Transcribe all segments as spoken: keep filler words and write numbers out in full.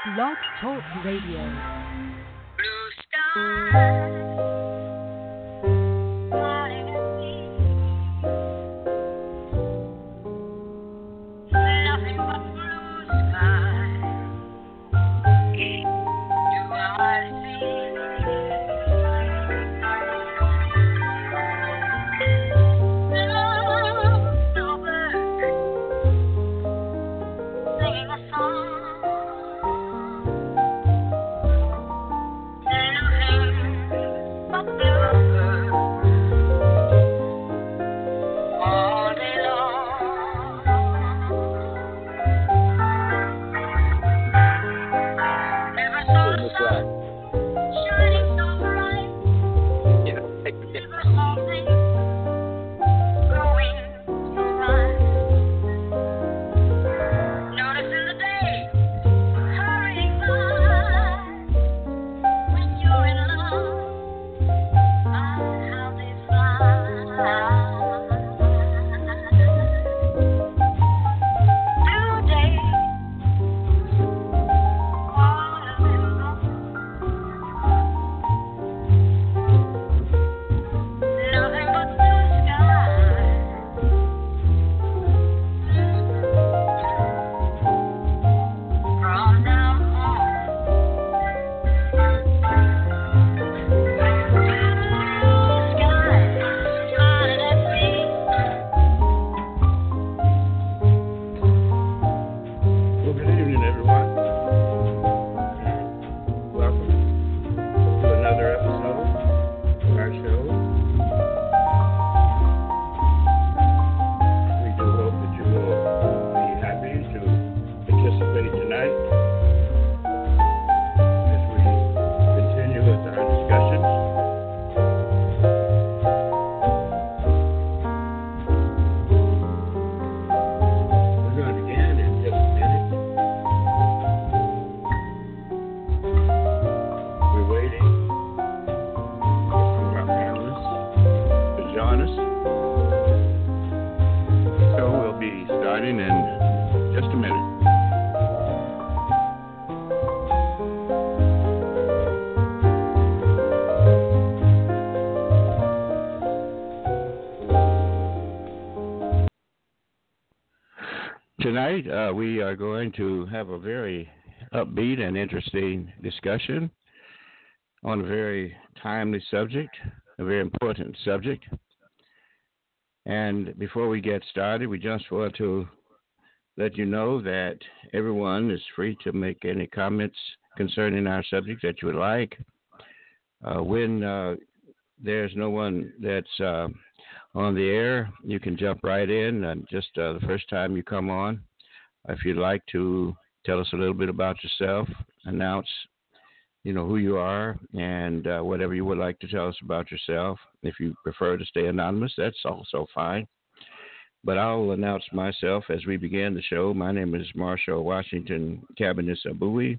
Blog Talk Radio. Blue sky. Tonight, uh, we are going to have a very upbeat and interesting discussion on a very timely subject, a very important subject. And before we get started, we just want to let you know that everyone is free to make any comments concerning our subject that you would like. Uh, when uh, there's no one that's uh, on the air, you can jump right in, and just uh, the first time you come on, if you'd like to tell us a little bit about yourself, announce, you know, who you are, and uh, whatever you would like to tell us about yourself. If you prefer to stay anonymous, that's also fine. But I'll announce myself as we begin the show. My name is Marshall Washington Cabanis Abui,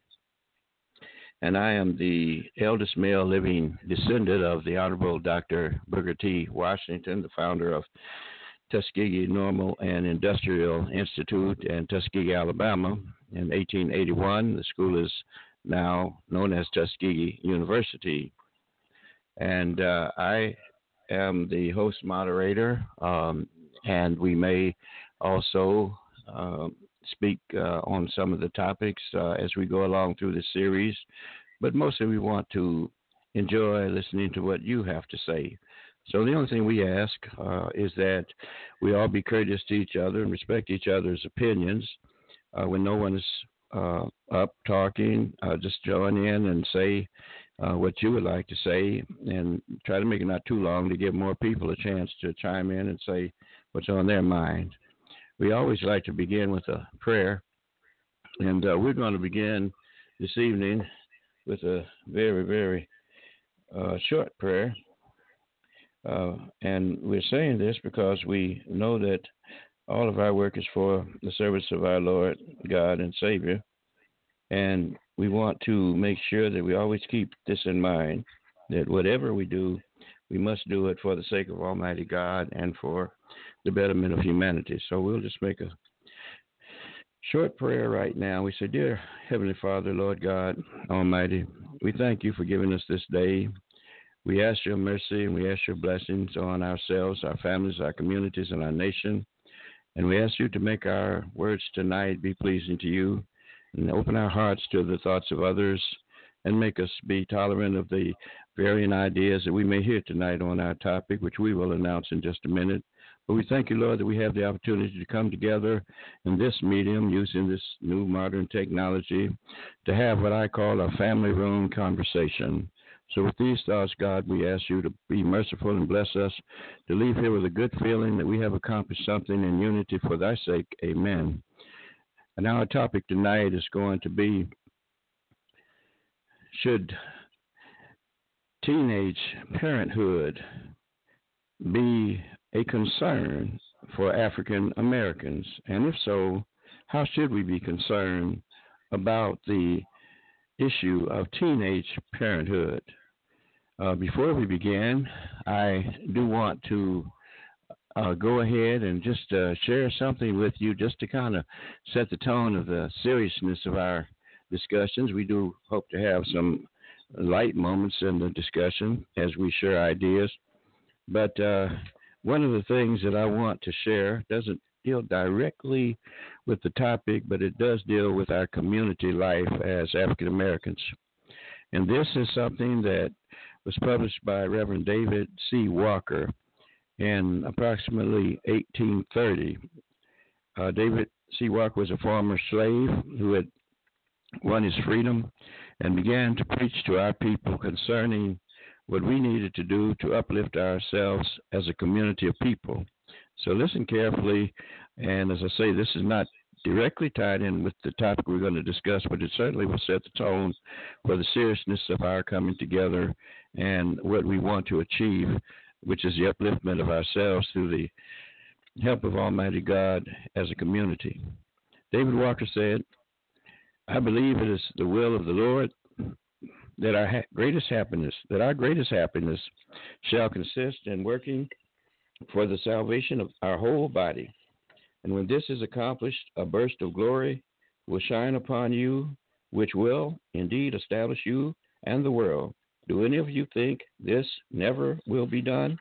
and I am the eldest male living descendant of the Honorable Doctor Booker T. Washington, the founder of Tuskegee Normal and Industrial Institute in Tuskegee, Alabama. In eighteen eighty-one, the school is now known as Tuskegee University. And uh, I am the host moderator, um, and we may also uh, speak uh, on some of the topics uh, as we go along through the series, but mostly we want to enjoy listening to what you have to say. So the only thing we ask uh, is that we all be courteous to each other and respect each other's opinions. Uh, when no one is uh, up talking, uh, just join in and say uh, what you would like to say, and try to make it not too long to give more people a chance to chime in and say what's on their mind. We always like to begin with a prayer, and uh, we're going to begin this evening with a very, very uh, short prayer. Uh, and we're saying this because we know that all of our work is for the service of our Lord, God, and Savior. And we want to make sure that we always keep this in mind, that whatever we do, we must do it for the sake of Almighty God and for the betterment of humanity. So we'll just make a Short prayer right now. We say, Dear Heavenly Father, Lord God Almighty, we thank you for giving us this day. We ask your mercy and we ask your blessings on ourselves, our families, our communities, and our nation. And we ask you to make our words tonight be pleasing to you and open our hearts to the thoughts of others and make us be tolerant of the varying ideas that we may hear tonight on our topic, which we will announce in just a minute. But we thank you, Lord, that we have the opportunity to come together in this medium using this new modern technology to have what I call a family room conversation. So with these thoughts, God, we ask you to be merciful and bless us to leave here with a good feeling that we have accomplished something in unity for thy sake. Amen. And our topic tonight is going to be, should teenage parenthood be a concern for African Americans? And if so, how should we be concerned about the issue of teenage parenthood? Uh, before we begin, I do want to uh, go ahead and just uh, share something with you just to kind of set the tone of the seriousness of our discussions. We do hope to have some light moments in the discussion as we share ideas. But uh, one of the things that I want to share doesn't deal directly with the topic, but it does deal with our community life as African Americans. And this is something that was published by Reverend David C. Walker in approximately eighteen thirty. Uh, David C. Walker was a former slave who had won his freedom and began to preach to our people concerning what we needed to do to uplift ourselves as a community of people. So listen carefully, and as I say, this is not directly tied in with the topic we're going to discuss, but it certainly will set the tone for the seriousness of our coming together and what we want to achieve, which is the upliftment of ourselves through the help of Almighty God as a community. David Walker said, I believe it is the will of the Lord that our ha- greatest happiness, that our greatest happiness shall consist in working for the salvation of our whole body. And when this is accomplished, a burst of glory will shine upon you, which will indeed establish you and the world. Do any of you think this never will be done?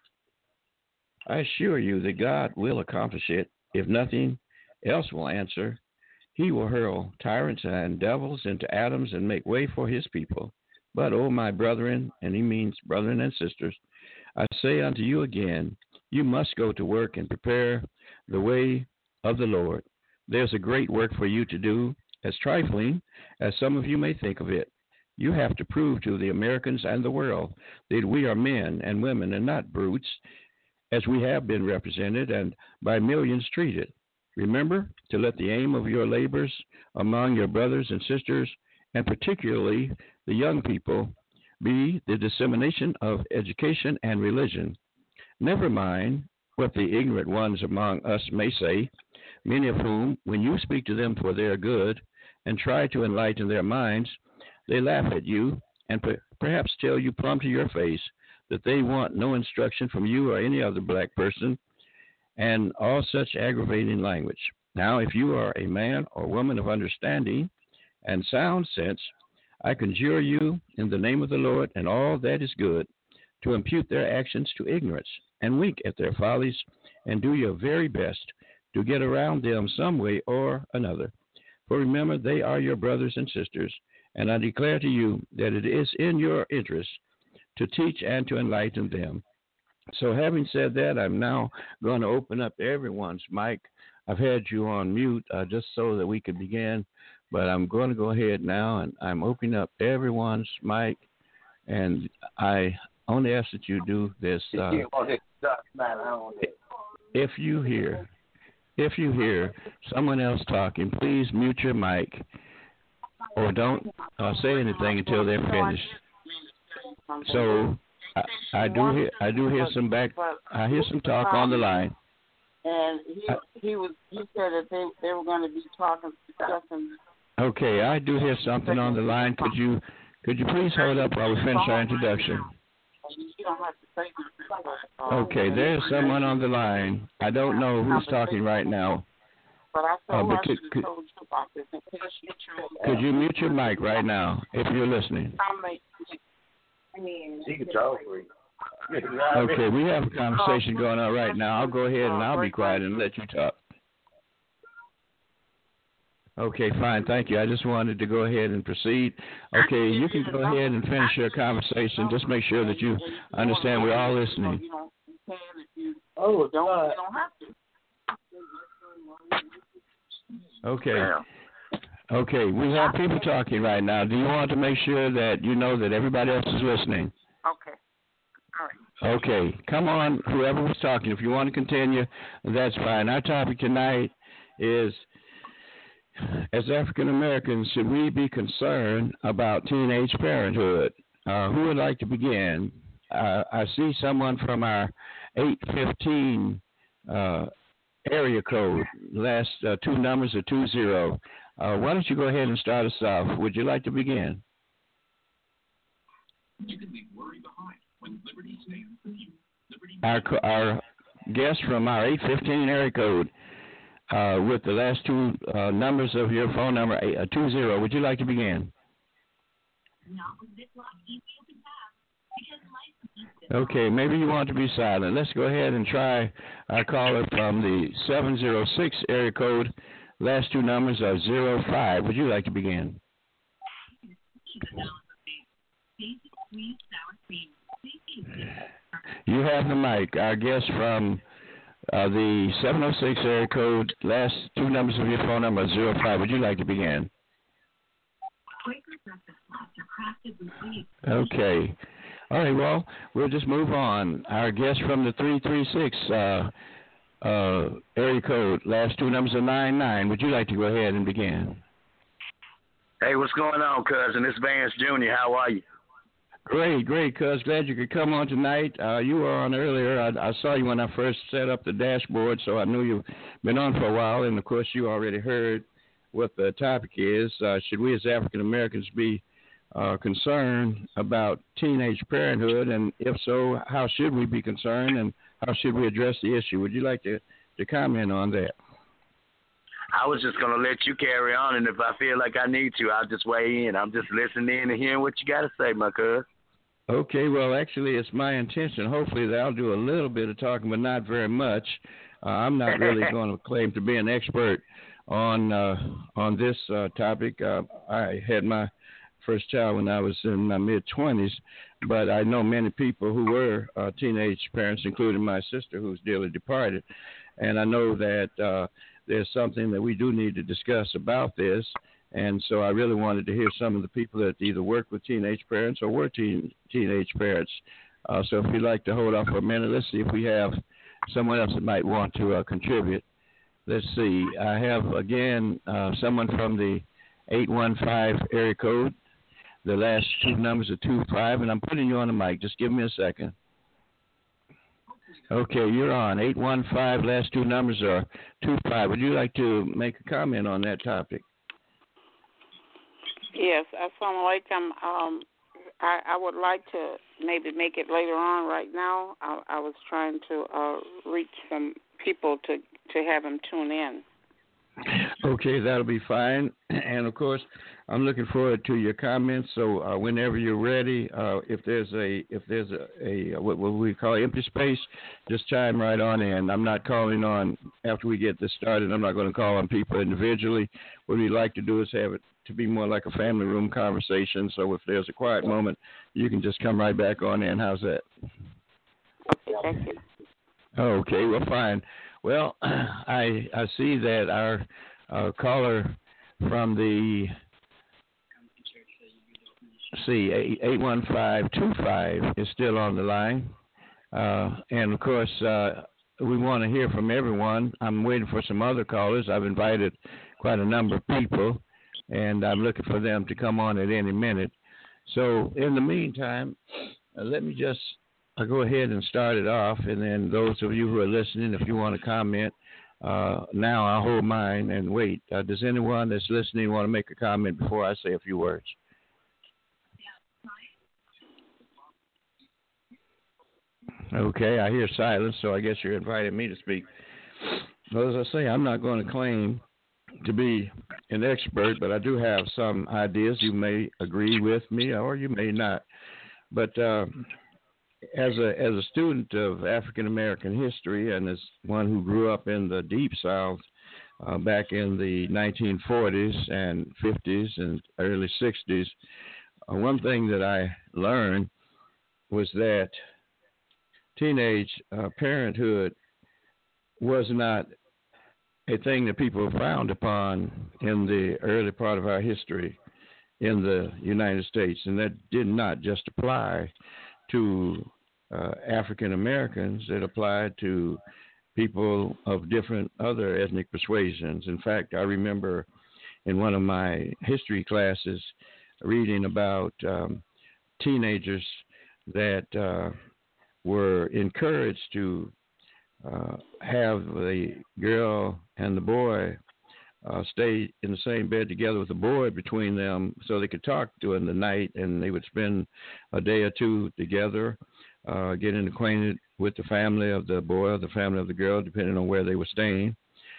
I assure you that God will accomplish it. If nothing else will answer, he will hurl tyrants and devils into atoms and make way for his people. But, O my brethren, and he means brethren and sisters, I say unto you again, you must go to work and prepare the way of the Lord. There's a great work for you to do, as trifling as some of you may think of it. You have to prove to the Americans and the world that we are men and women and not brutes, as we have been represented and by millions treated. Remember to let the aim of your labors among your brothers and sisters, and particularly the young people, be the dissemination of education and religion. Never mind what the ignorant ones among us may say, many of whom, when you speak to them for their good and try to enlighten their minds, they laugh at you and per- perhaps tell you plumb to your face that they want no instruction from you or any other black person, and all such aggravating language. Now, if you are a man or woman of understanding and sound sense, I conjure you in the name of the Lord and all that is good to impute their actions to ignorance and wink at their follies and do your very best to get around them some way or another. For remember, they are your brothers and sisters, and I declare to you that it is in your interest to teach and to enlighten them. So having said that, I'm now going to open up everyone's mic. I've had you on mute uh, just so that we could begin, but I'm going to go ahead now, and I'm opening up everyone's mic, and I only ask that you do this. Uh, if you hear, if you hear someone else talking, please mute your mic or don't uh, say anything until they're finished. So I, I do hear, I do hear some back. I hear some talk on the line. And he he was he said that they they were going to be talking discussing. Okay, I do hear something on the line. Could you could you please hold up while we finish our introduction? You don't have to say Okay, there's someone on the line. I don't know who's talking right now. But I Uh, told her but I could, should could, have told you about this in case you tried. could you mute your mic right now if you're listening? I'll make. I mean, she can talk for you. Okay, we have a conversation going on right now. I'll go ahead and I'll be quiet and let you talk. Okay, fine. Thank you. I just wanted to go ahead and proceed. Okay, you can go ahead and finish your conversation. Just make sure that you understand we're all listening. Oh, don't, you don't have to. Okay. Okay, we have people talking right now. Do you want to make sure that you know that everybody else is listening? Okay. All right. Okay, come on, whoever was talking. If you want to continue, that's fine. Our topic tonight is, as African Americans, should we be concerned about teenage parenthood? Uh, who would like to begin? Uh, I see someone from our eight fifteen uh, area code. Last uh, two numbers are two zero. Uh, why don't you go ahead and start us off? Would you like to begin? You can leave worry behind when Liberty stands with you. Liberty our, our guest from our eight fifteen area code uh, with the last two uh, numbers of your phone number, uh, two zero. Would you like to begin? Okay, maybe you want to be silent. Let's go ahead and try our caller from the seven zero six area code. Last two numbers are zero five. Would you like to begin? You have the mic. Our guest from uh, the seven oh six area code, last two numbers of your phone number are zero five. Would you like to begin? Okay. All right, well, we'll just move on. Our guest from the three three six uh, uh, area code, last two numbers are nine nine. Would you like to go ahead and begin? Hey, what's going on, cousin? It's Vance Junior How are you? Great, great, cuz. Glad you could come on tonight. Uh, you were on earlier. I, I saw you when I first set up the dashboard, so I knew you've been on for a while. And, of course, you already heard what the topic is. Uh, should we as African Americans be uh, concerned about teenage parenthood? And if so, how should we be concerned, and how should we address the issue? Would you like to, to comment on that? I was just going to let you carry on, and if I feel like I need to, I'll just weigh in. I'm just listening in and hearing what you got to say, my cuz. Okay, well, actually, it's my intention. Hopefully, that I'll do a little bit of talking, but not very much. Uh, I'm not really going to claim to be an expert on uh, on this uh, topic. Uh, I had my first child when I was in my mid-twenties, but I know many people who were uh, teenage parents, including my sister, who's dearly departed, and I know that uh, there's something that we do need to discuss about this. And so I really wanted to hear some of the people that either work with teenage parents or were teen, teenage parents. Uh, so if you'd like to hold on for a minute, let's see if we have someone else that might want to uh, contribute. Let's see. I have, again, uh, someone from the eight one five area code. The last two numbers are two five, and I'm putting you on the mic. Just give me a second. Okay, you're on. eight one five, last two numbers are two five. Would you like to make a comment on that topic? Yes, assalamu alaikum. Um, I, I would like to maybe make it later on. Right now, I, I was trying to uh, reach some people to, to have them tune in. Okay, that'll be fine. And, of course, I'm looking forward to your comments. So uh, whenever you're ready, uh, if there's a if there's a, a what, what we call empty space, just chime right on in. I'm not calling on, after we get this started, I'm not going to call on people individually. What we'd like to do is have it to be more like a family room conversation. So if there's a quiet moment, you can just come right back on in. How's that? Okay, thank you. Okay, well, fine. Well, I I see that our uh, caller from the, see, eight one five two five is still on the line. Uh, and, of course, uh, we want to hear from everyone. I'm waiting for some other callers. I've invited quite a number of people, and I'm looking for them to come on at any minute. So, in the meantime, uh, let me just I'll go ahead and start it off, and then those of you who are listening, if you want to comment, uh, now I'll hold mine and wait. Uh, does anyone that's listening want to make a comment before I say a few words? Okay, I hear silence, so I guess you're inviting me to speak. Well, as I say, I'm not going to claim to be an expert, but I do have some ideas. You may agree with me, or you may not. But uh, as a as a student of African American history, and as one who grew up in the Deep South uh, back in the nineteen forties and fifties and early sixties, uh, one thing that I learned was that teenage uh, parenthood was not a thing that people frowned upon in the early part of our history in the United States, and that did not just apply to uh, African Americans. It applied to people of different other ethnic persuasions. In fact, I remember in one of my history classes reading about um, teenagers that uh, were encouraged to uh, have the girl and the boy uh, stay in the same bed together with the boy between them so they could talk during the night, and they would spend a day or two together, uh, getting acquainted with the family of the boy or the family of the girl, depending on where they were staying.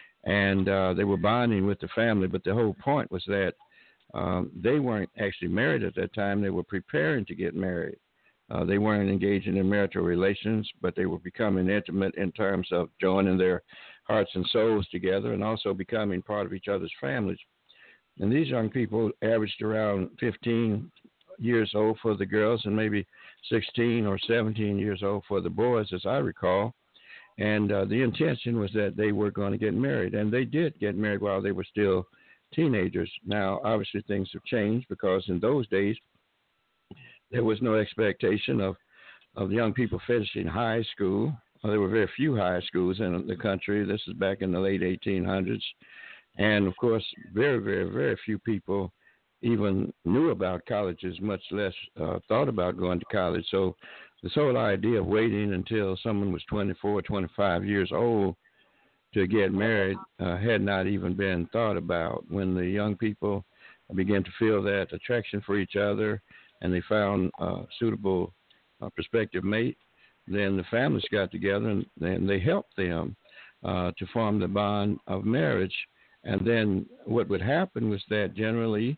And uh, they were bonding with the family, but the whole point was that um, they weren't actually married at that time. They were preparing to get married. Uh, they weren't engaging in marital relations, but they were becoming intimate in terms of joining their hearts and souls together and also becoming part of each other's families. And these young people averaged around fifteen years old for the girls and maybe sixteen or seventeen years old for the boys, as I recall. And uh, the intention was that they were going to get married, and they did get married while they were still teenagers. Now, obviously, things have changed because in those days, there was no expectation of, of young people finishing high school. Well, there were very few high schools in the country. This is back in the late eighteen hundreds. And, of course, very, very, very few people even knew about colleges, much less uh, thought about going to college. So this whole idea of waiting until someone was twenty-four, twenty-five years old to get married uh, had not even been thought about. When the young people began to feel that attraction for each other and they found a suitable uh, prospective mate, then the families got together and, and they helped them uh, to form the bond of marriage. And then what would happen was that generally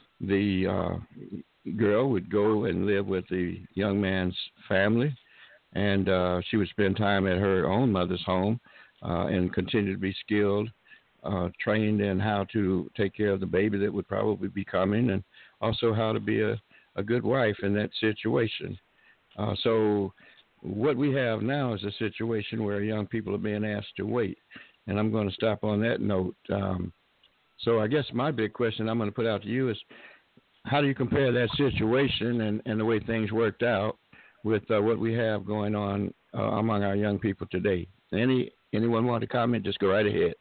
the uh, girl would go and live with the young man's family, and uh, she would spend time at her own mother's home uh, and continue to be skilled, uh, trained in how to take care of the baby that would probably be coming, and also how to be a, a good wife in that situation. Uh, so what we have now is a situation where young people are being asked to wait, and I'm going to stop on that note. Um, so I guess my big question I'm going to put out to you is, how do you compare that situation and, and the way things worked out with uh, what we have going on uh, among our young people today? Any anyone want to comment? Just go right ahead.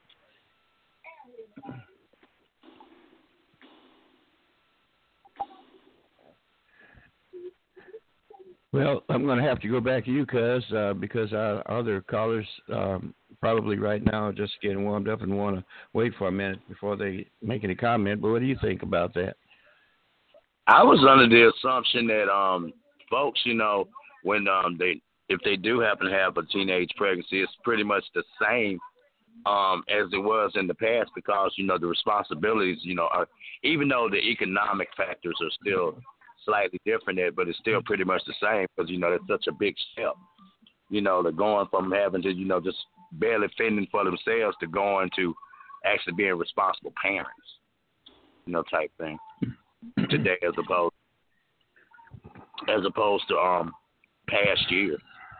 Well, I'm going to have to go back to you, Cuz, uh, because our other callers um, probably right now are just getting warmed up and want to wait for a minute before they make any comment. But what do you think about that? I was under the assumption that um, folks, you know, when um, they if they do happen to have a teenage pregnancy, it's pretty much the same um, as it was in the past because, you know, the responsibilities, you know, are, even though the economic factors are still slightly different there, but it's still pretty much the same because, you know, that's such a big step. You know, they're going from having to, you know, just barely fending for themselves to going to actually being responsible parents, you know, type thing. Today as opposed as opposed to um past years.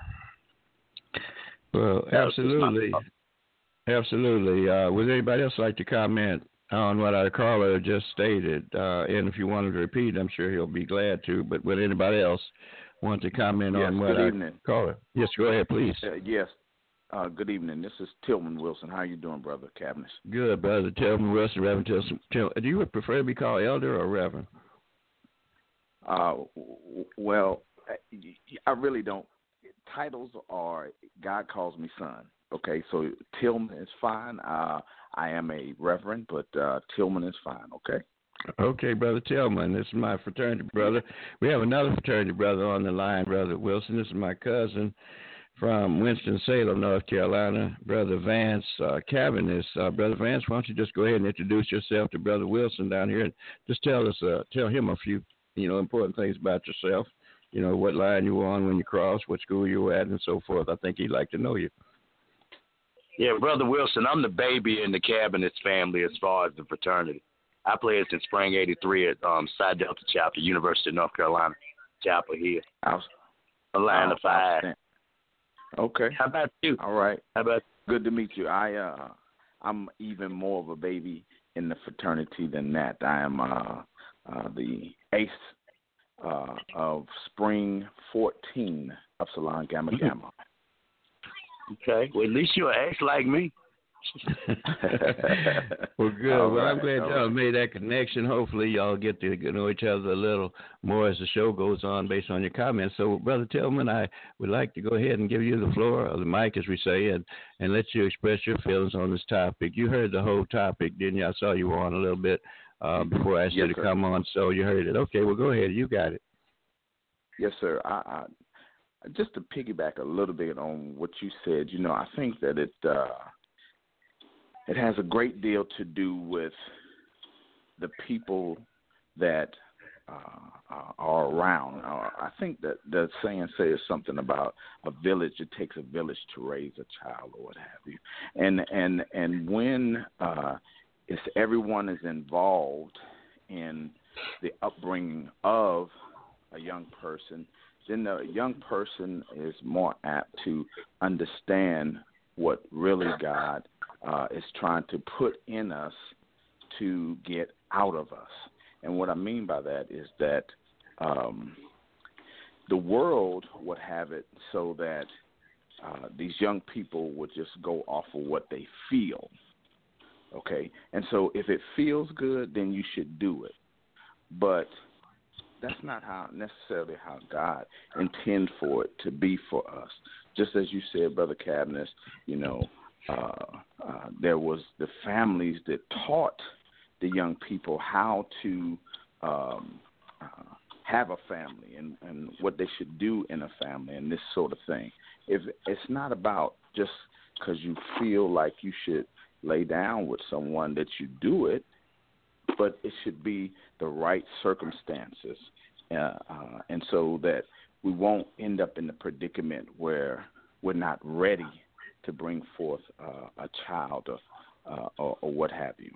Well, absolutely. Absolutely. Uh, would anybody else like to comment on what our caller just stated? Uh, and if you wanted to repeat, I'm sure he'll be glad to. But would anybody else want to comment yes, on what good our evening. caller? Yes, go ahead, please. Uh, yes. Uh, good evening. This is Tillman Wilson. How you doing, Brother Cabinets? Good, Brother Tillman Wilson, Reverend Tillman. Till, do you prefer to be called Elder or Reverend? Uh, well, I really don't. Titles are, God calls me son. Okay, so Tillman is fine. Uh, I am a Reverend, but uh, Tillman is fine, okay? Okay, Brother Tillman. This is my fraternity brother. We have another fraternity brother on the line, Brother Wilson. This is my cousin from Winston-Salem, North Carolina, Brother Vance uh, Cabanis. Uh, Brother Vance, why don't you just go ahead and introduce yourself to Brother Wilson down here, and just tell us, uh, tell him a few, you know, important things about yourself. You know, what line you were on when you crossed, what school you were at, and so forth. I think he'd like to know you. Yeah, Brother Wilson, I'm the baby in the Cabinets family as far as the fraternity. I played since spring eighty-three at um, Psi Delta Chapter, University of North Carolina, Chapel Hill. I'll, Atlanta Five. Okay. How about you? All right. How about Good to meet you. I uh, I'm even more of a baby in the fraternity than that. I am uh, uh, the ace uh, of Spring fourteen of Salon Gamma Gamma. Okay. Well, at least you're an ace like me. Well, good. All well, right, I'm glad y'all right. made that connection. Hopefully, y'all get to know each other a little more as the show goes on based on your comments. So, Brother Tillman, I would like to go ahead and give you the floor, or the mic, as we say, and, and let you express your feelings on this topic. You heard the whole topic, didn't you? I saw you were on a little bit uh, before I asked Yes, you to sir. come on, so you heard it. Okay, well, go ahead. You got it. Yes, sir. I, I, just to piggyback a little bit on what you said, you know, I think that it uh, it has a great deal to do with the people that uh, are around. Uh, I think that the saying says something about a village. It takes a village to raise a child, or what have you. And and and when uh, it's everyone is involved in the upbringing of a young person, then the young person is more apt to understand what really God uh, is trying to put in us to get out of us. And what I mean by that is that um, the world would have it so that uh, these young people would just go off of what they feel. Okay? And so if it feels good, then you should do it. But that's not how necessarily how God intends for it to be for us. Just as you said, Brother Cabanis, you know, uh, uh, there was the families that taught the young people how to um, uh, have a family and, and what they should do in a family and this sort of thing. If it's not about just because you feel like you should lay down with someone that you do it, but it should be the right circumstances, uh, uh, and so that we won't end up in the predicament where we're not ready to bring forth uh, a child or, uh, or, or what have you.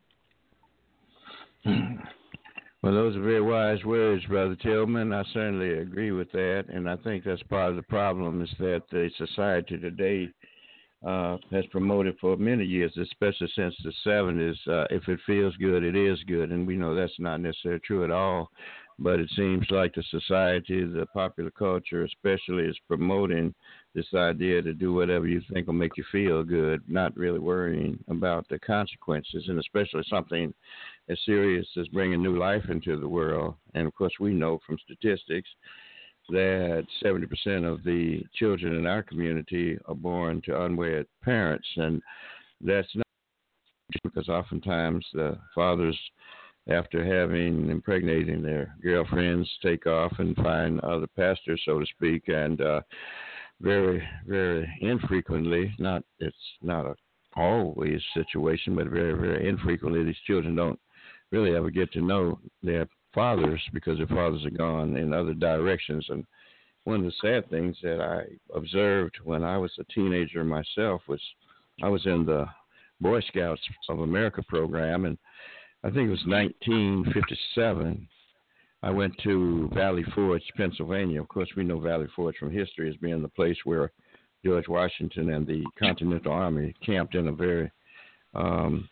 Well, those are very wise words, Brother Tillman. I certainly agree with that, and I think that's part of the problem is that the society today uh, has promoted for many years, especially since the seventies, uh, if it feels good, it is good, and we know that's not necessarily true at all, but it seems like the society, the popular culture especially, is promoting this idea to do whatever you think will make you feel good, not really worrying about the consequences, and especially something as serious as bringing new life into the world. And, of course, we know from statistics that seventy percent of the children in our community are born to unwed parents, and that's not because oftentimes the fathers, after having impregnating their girlfriends, take off and find other pastors, so to speak, and uh, very, very infrequently, not it's not a always situation, but very, very infrequently, these children don't really ever get to know their fathers because their fathers are gone in other directions. And one of the sad things that I observed when I was a teenager myself was I was in the Boy Scouts of America program, and I think it was nineteen fifty-seven. I went to Valley Forge, Pennsylvania. Of course, we know Valley Forge from history as being the place where George Washington and the Continental Army camped in a very um,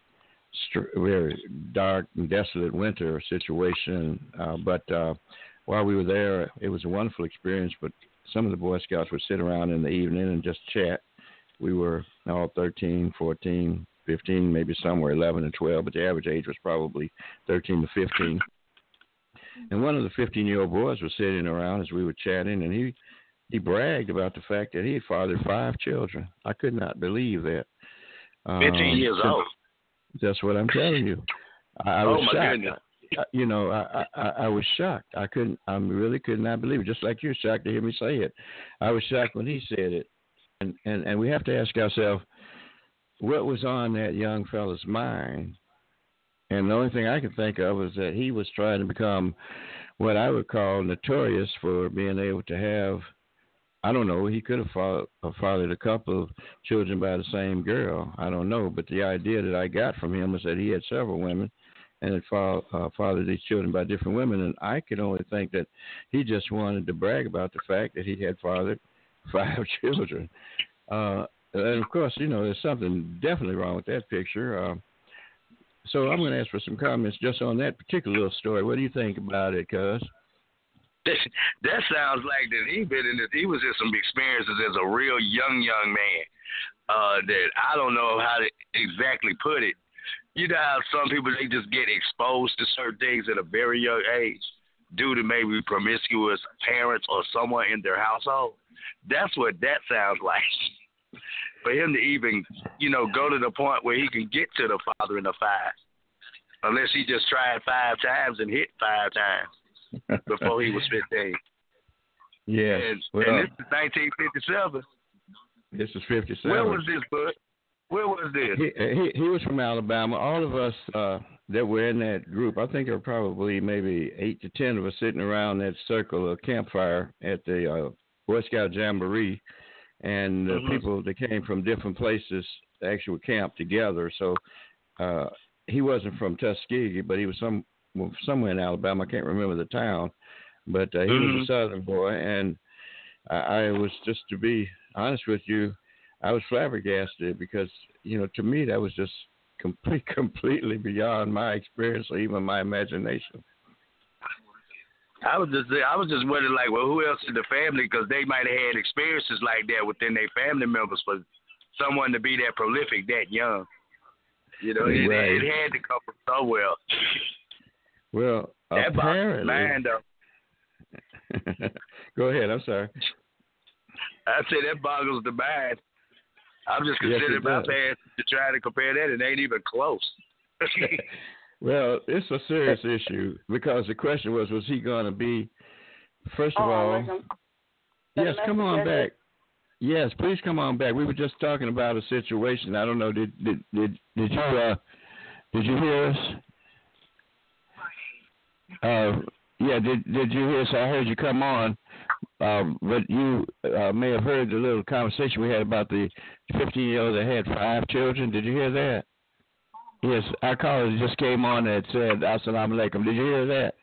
very dark and desolate winter situation. Uh, but uh, while we were there, it was a wonderful experience. But some of the Boy Scouts would sit around in the evening and just chat. We were all thirteen, fourteen, fifteen, maybe somewhere eleven and twelve, but the average age was probably thirteen to fifteen. And one of the fifteen-year-old boys was sitting around as we were chatting, and he, he bragged about the fact that he had fathered five children. I could not believe that. Um, fifteen years old. That's what I'm telling you. I, I was oh, my shocked. goodness. I, you know, I, I, I was shocked. I couldn't, I really could not believe it. Just like you're shocked to hear me say it. I was shocked when he said it. and, and, and we have to ask ourselves, what was on that young fella's mind? And the only thing I can think of is that he was trying to become what I would call notorious for being able to have, I don't know, he could have fathered, fathered a couple of children by the same girl. I don't know. But the idea that I got from him was that he had several women and had fa- uh, fathered these children by different women. And I could only think that he just wanted to brag about the fact that he had fathered five children. Uh, and, of course, you know, there's something definitely wrong with that picture. Uh, so I'm going to ask for some comments just on that particular little story. What do you think about it, cuz? That sounds like that he been in this, he was in some experiences as a real young, young man. Uh, that I don't know how to exactly put it. You know how some people, they just get exposed to certain things at a very young age due to maybe promiscuous parents or someone in their household. That's what that sounds like. For him to even, you know, go to the point where he can get to the father in the five. Unless he just tried five times and hit five times before he was fifteen. Yes. And, well, and this is nineteen fifty-seven. This is fifty-seven. Where was this, bud? Where was this? He, he, he was from Alabama. All of us uh, that were in that group, I think there were probably maybe eight to ten of us sitting around that circle of campfire at the uh, Boy Scout Jamboree. And uh, mm-hmm. people that came from different places actually camped together. So uh, he wasn't from Tuskegee, but he was some well, somewhere in Alabama. I can't remember the town, but uh, he mm-hmm. was a Southern boy. And I, I was, just to be honest with you, I was flabbergasted because, you know, to me that was just complete, completely beyond my experience or even my imagination. I was just I was just wondering, like, well, who else in the family? Because they might have had experiences like that within their family members for someone to be that prolific that young. You know, it, right. it had to come from somewhere. Well, that apparently. Mind, Go ahead. I'm sorry. I say that boggles the mind. I'm just considering yes, my past to try to compare that, and it ain't even close. Well, it's a serious issue because the question was, was he going to be, first of oh, all, like yes, come on back. Yes, please come on back. We were just talking about a situation. I don't know, did did did, did you uh, did you hear us? Uh, yeah, did did you hear us? I heard you come on, um, but you uh, may have heard the little conversation we had about the fifteen-year-old that had five children. Did you hear that? Yes, our caller just came on that said, Assalamu alaikum. Did you hear that?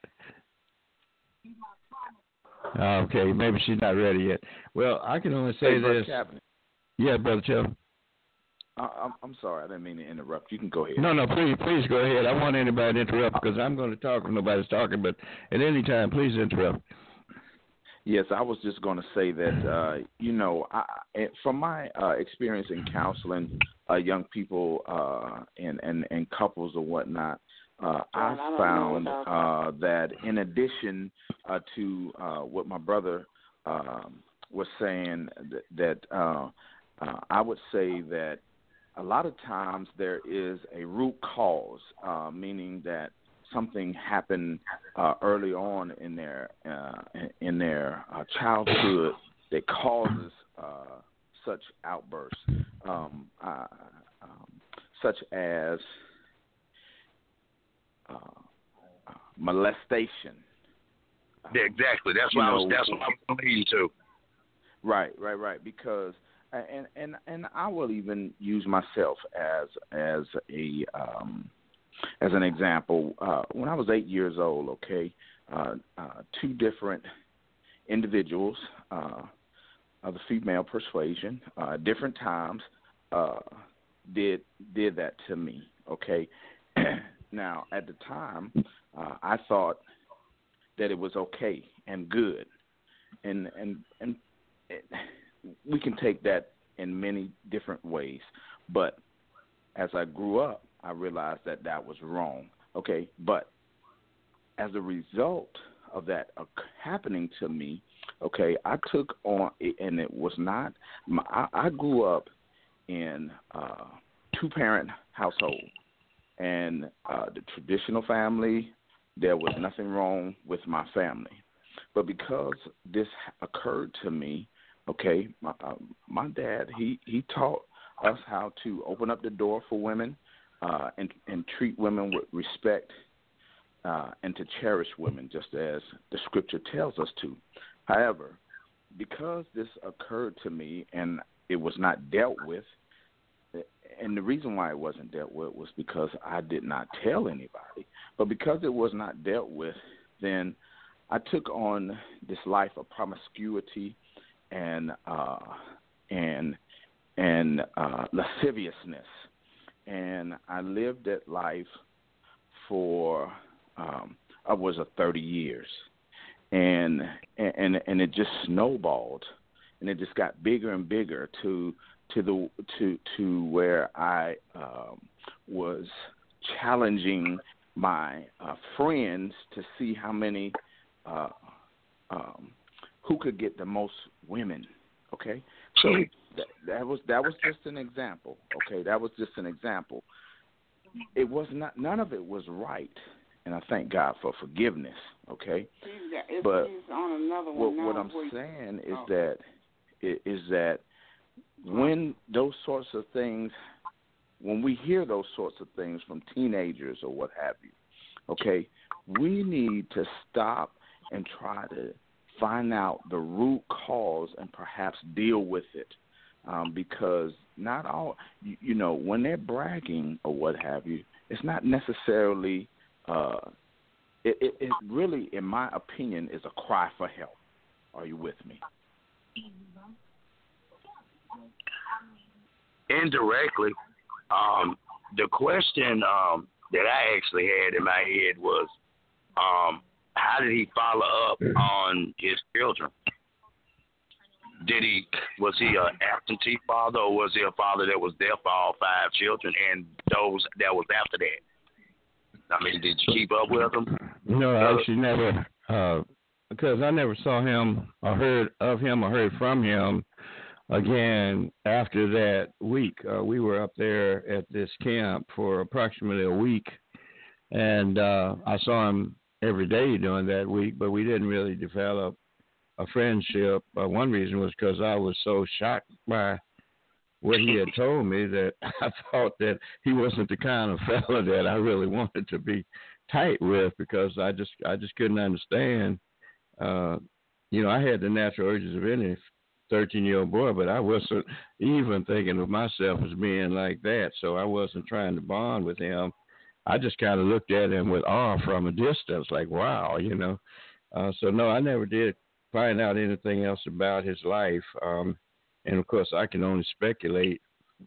Okay, maybe she's not ready yet. Well, I can only say hey, this. Cabinet. Yeah, Brother Chell. I'm, I'm sorry, I didn't mean to interrupt. You can go ahead. No, no, please, please go ahead. I want anybody to interrupt because I'm going to talk when nobody's talking, but at any time, please interrupt. Yes, I was just going to say that, uh, you know, I, from my uh, experience in counseling uh, young people uh, and, and, and couples or whatnot, uh, I found uh, that in addition uh, to uh, what my brother uh, was saying, that, that uh, uh, I would say that a lot of times there is a root cause, uh, meaning that something happened uh, early on in their uh, in their uh, childhood that causes uh, such outbursts, um, uh, um, such as uh, uh, molestation. Yeah, exactly. That's what I was. That's what I'm leading to. Right, right, right. Because and and and I will even use myself as as a um, As an example, uh, when I was eight years old, okay, uh, uh, two different individuals uh, of the female persuasion, uh, different times, uh, did did that to me, okay. Now, at the time, uh, I thought that it was okay and good, and and and it, we can take that in many different ways, but as I grew up, I realized that that was wrong, okay? But as a result of that happening to me, okay, I took on, and it was not, I, I grew up in a two-parent household, and uh, the traditional family, there was nothing wrong with my family. But because this occurred to me, Okay, my, uh, my dad he he taught us how to open up the door for women, uh, and and treat women with respect, uh, and to cherish women just as the scripture tells us to. However, because this occurred to me and it was not dealt with, and the reason why it wasn't dealt with was because I did not tell anybody. But because it was not dealt with, then I took on this life of promiscuity and uh, and and uh, lasciviousness, and I lived that life for um, upwards of thirty years, and and and it just snowballed, and it just got bigger and bigger to to the to to where I um, was challenging my uh, friends to see how many uh, um, who could get the most women. Okay, so that, that was that was just an example. Okay, that was just an example. It was not none of it was right, and I thank God for forgiveness. Okay, He's, but he's on another what, one what now. I'm Wait. saying is Oh. that is that when those sorts of things, when we hear those sorts of things from teenagers or what have you, okay, we need to stop and try to find out the root cause and perhaps deal with it, um, because not all, you, you know, when they're bragging or what have you, it's not necessarily, uh, it, it, it really, in my opinion, is a cry for help. Are you with me? Indirectly, um, the question um, that I actually had in my head was, um, how did he follow up on his children? Did he was he an absentee father, or was he a father that was there for all five children and those that was after that? I mean, did you keep up with them? No, I actually never, uh, because I never saw him or heard of him or heard from him again after that week. Uh, we were up there at this camp for approximately a week, and uh, I saw him every day during that week, but we didn't really develop a friendship. Uh, one reason was because I was so shocked by what he had told me that I thought that he wasn't the kind of fella that I really wanted to be tight with, because I just I just couldn't understand. Uh, you know, I had the natural urges of any thirteen-year-old boy, but I wasn't even thinking of myself as being like that, so I wasn't trying to bond with him. I just kind of looked at him with awe from a distance, like, wow, you know. Uh, so, no, I never did find out anything else about his life. Um, and, of course, I can only speculate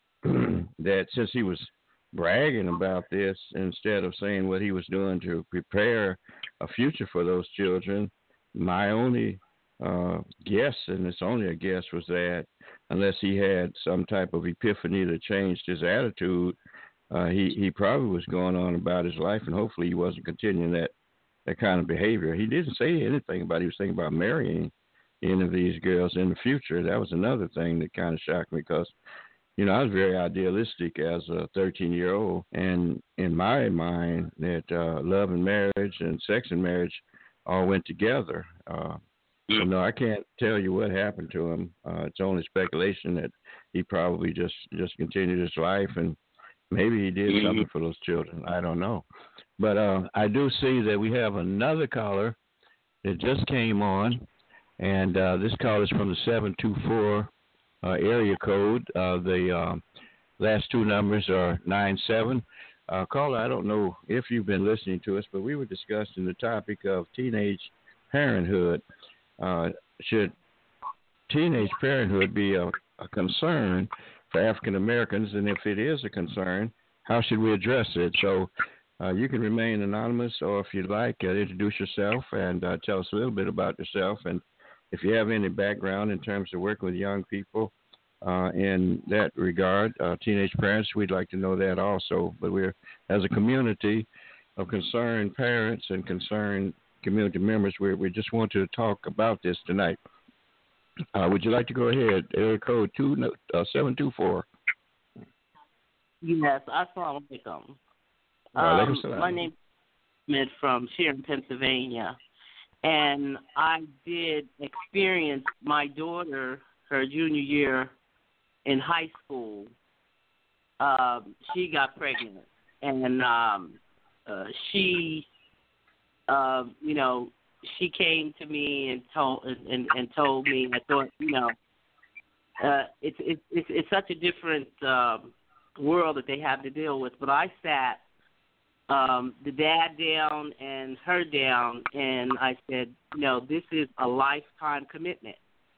that since he was bragging about this instead of saying what he was doing to prepare a future for those children, my only uh, guess, and it's only a guess, was that unless he had some type of epiphany that changed his attitude, uh, he, he probably was going on about his life, and hopefully he wasn't continuing that, that kind of behavior. He didn't say anything about he was thinking about marrying any of these girls in the future. That was another thing that kind of shocked me, because, you know, I was very idealistic as a thirteen-year-old, and in my mind that uh, love and marriage and sex and marriage all went together. Uh, so, no, I can't tell you what happened to him. Uh, it's only speculation that he probably just, just continued his life, and maybe he did mm-hmm. something for those children. I don't know. But uh, I do see that we have another caller that just came on, and uh, this caller is from the seven two four uh, area code. Uh, the uh, last two numbers are nine seven. Uh, caller, I don't know if you've been listening to us, but we were discussing the topic of teenage parenthood. Uh, should teenage parenthood be a, a concern for African Americans? And if it is a concern, how should we address it? So uh, you can remain anonymous, or if you'd like, uh, introduce yourself and uh, tell us a little bit about yourself. And if you have any background in terms of working with young people uh, in that regard, uh, teenage parents, we'd like to know that also. But we're, as a community of concerned parents and concerned community members, we we just want to talk about this tonight. Uh, would you like to go ahead? Area code two uh, seven two four. Yes, assalamu alaikum. Um, my name is Smith from Sharon, Pennsylvania, and I did experience my daughter, her junior year in high school, um, she got pregnant, and um, uh, she, uh, you know, she came to me and told and, and told me. I thought, you know, uh, it's it's it's it's such a different um, world that they have to deal with. But I sat um, the dad down and her down, and I said, you know, this is a lifetime commitment.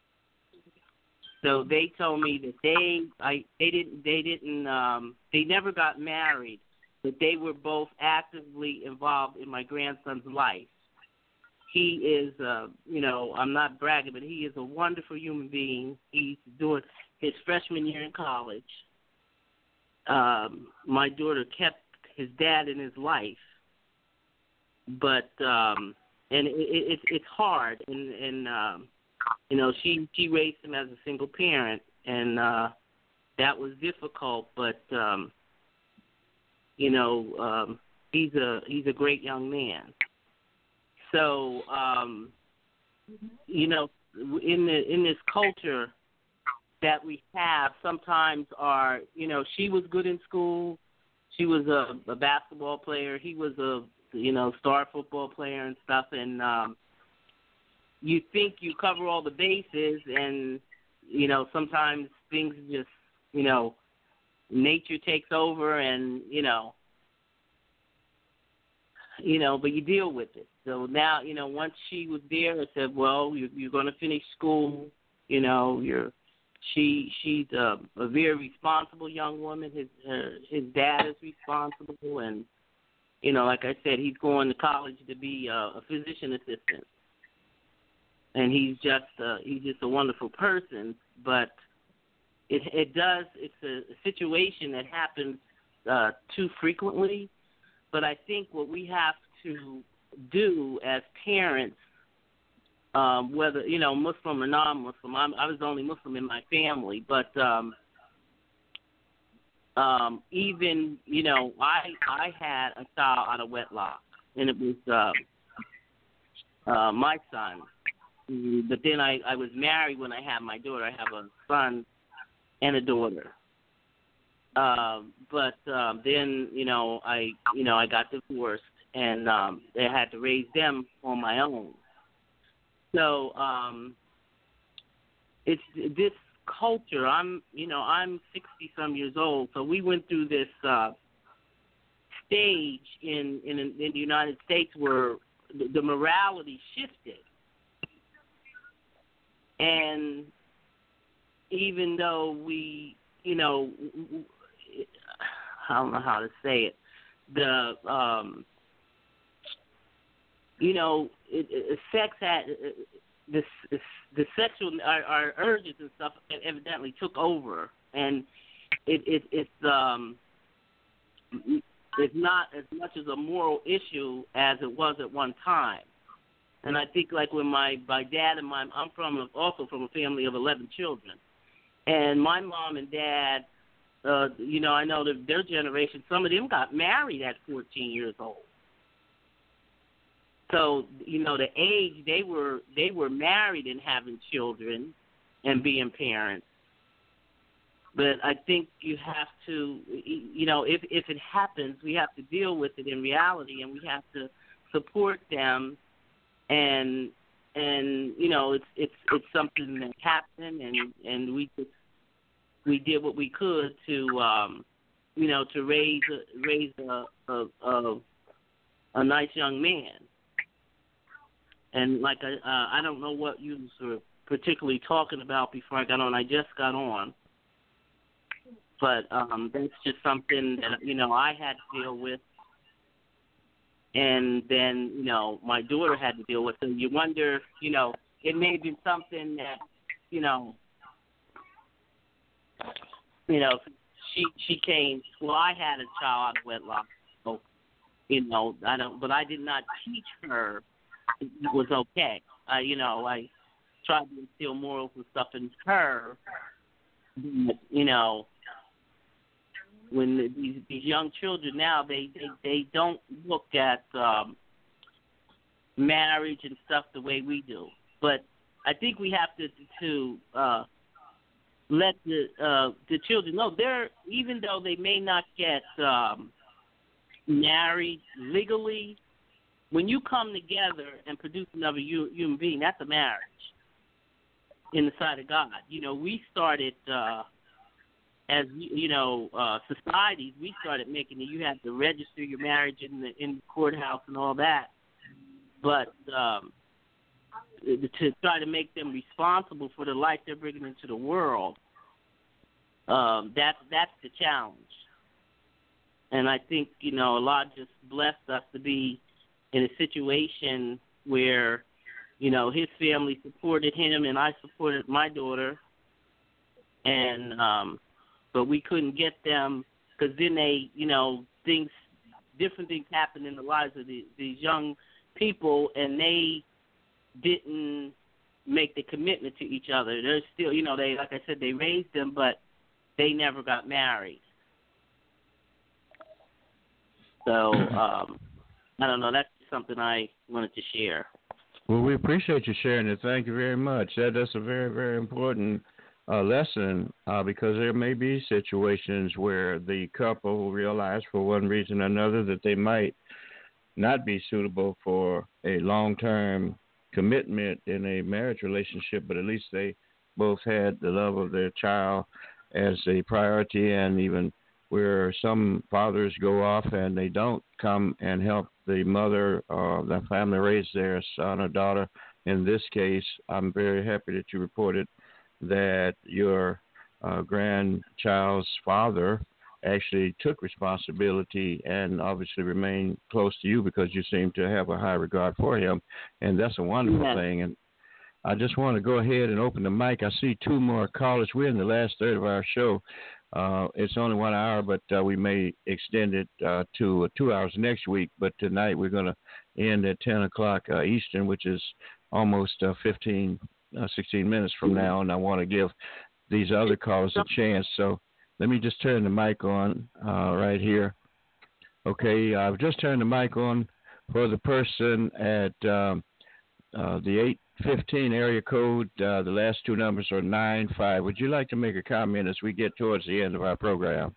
So they told me that they I they didn't they didn't um, they never got married, but they were both actively involved in my grandson's life. He is, uh, you know, I'm not bragging, but he is a wonderful human being. He's doing his freshman year in college. Um, my daughter kept his dad in his life, but um, and it, it, it's it's hard, and and um, you know, she she raised him as a single parent, and uh, that was difficult. But um, you know, um, he's a he's a great young man. So, um, you know, in the in this culture that we have, sometimes our, you know, she was good in school. She was a, a basketball player. He was a, you know, star football player and stuff. And um, you think you cover all the bases, and, you know, sometimes things just, you know, nature takes over, and, you know, you know, but you deal with it. So now, you know, once she was there, I said, well, you're, you're going to finish school. You know, you're she she's a, a very responsible young woman. His her, his dad is responsible, and you know, like I said, he's going to college to be a, a physician assistant, and he's just uh, he's just a wonderful person. But it it does it's a, a situation that happens uh, too frequently. But I think what we have to do as parents, um, whether, you know, Muslim or non-Muslim, I'm, I was the only Muslim in my family, but um, um, even, you know, I I had a child out of wedlock, and it was uh, uh, my son. But then I, I was married when I had my daughter. I have a son and a daughter. Um, but um, then, you know, I, you know, I got divorced, and um, I had to raise them on my own. So um, it's this culture. I'm, you know, I'm sixty some years old, so we went through this uh, stage in, in in the United States where the, the morality shifted, and even though we, you know, I don't know how to say it. The, um, you know, it, it, sex had the the sexual our, our urges and stuff evidently took over, and it it it's um it's not as much as a moral issue as it was at one time. And I think like when my my dad and my I'm from a, also from a family of eleven children, and my mom and dad. Uh, you know, I know that their generation, some of them got married at fourteen years old. So, you know, the age they were they were married and having children and being parents. But I think you have to, you know, if if it happens, we have to deal with it in reality, and we have to support them. And and you know, it's it's it's something that happened, and and we just. We did what we could to, um, you know, to raise a, raise a, a, a, a nice young man. And like I, uh, I don't know what you were particularly talking about before I got on. I just got on, but um, that's just something that you know I had to deal with, and then you know my daughter had to deal with. So you wonder, you know, it may have been something that, you know. You know, she she came. Well, I had a child out of wedlock, so you know, I don't. But I did not teach her it was okay. Uh, you know, I tried to instill morals and stuff in her. But, you know, when the, these these young children now, they they, they don't look at um, marriage and stuff the way we do. But I think we have to to. Uh, let the uh, the children know they're, even though they may not get um, married legally, when you come together and produce another hu- human being, that's a marriage in the sight of God. You know, we started uh, as you know uh, societies. We started making it. You had to register your marriage in the in the courthouse and all that, but um, to try to make them responsible for the life they're bringing into the world, um, that's that's the challenge. And I think, you know, Allah just blessed us to be in a situation where, you know, his family supported him and I supported my daughter, and um, but we couldn't get them because then they, you know, things, different things happened in the lives of the, these young people, and they didn't make the commitment to each other. They're still, you know, they, like I said, they raised them, but they never got married. So, um, I don't know, that's something I wanted to share. Well, we appreciate you sharing it. Thank you very much. That, that's a very, very important uh, lesson uh, because there may be situations where the couple will realize for one reason or another that they might not be suitable for a long-term commitment in a marriage relationship, but at least they both had the love of their child as a priority, and even where some fathers go off and they don't come and help the mother or the family raise their son or daughter. In this case, I'm very happy that you reported that your uh, grandchild's father actually took responsibility and obviously remained close to you because you seem to have a high regard for him, and that's a wonderful yeah. thing. And I just want to go ahead and open the mic. I see two more callers. We're in the last third of our show. Uh, it's only one hour, but uh, we may extend it uh, to uh, two hours next week. But tonight we're going to end at ten o'clock uh, Eastern, which is almost uh, fifteen, uh, sixteen minutes from now. And I want to give these other callers a chance. So let me just turn the mic on uh, right here. Okay, I've just turned the mic on for the person at um, uh, the eight fifteen area code. Uh, the last two numbers are nine five. Would you like to make a comment as we get towards the end of our program?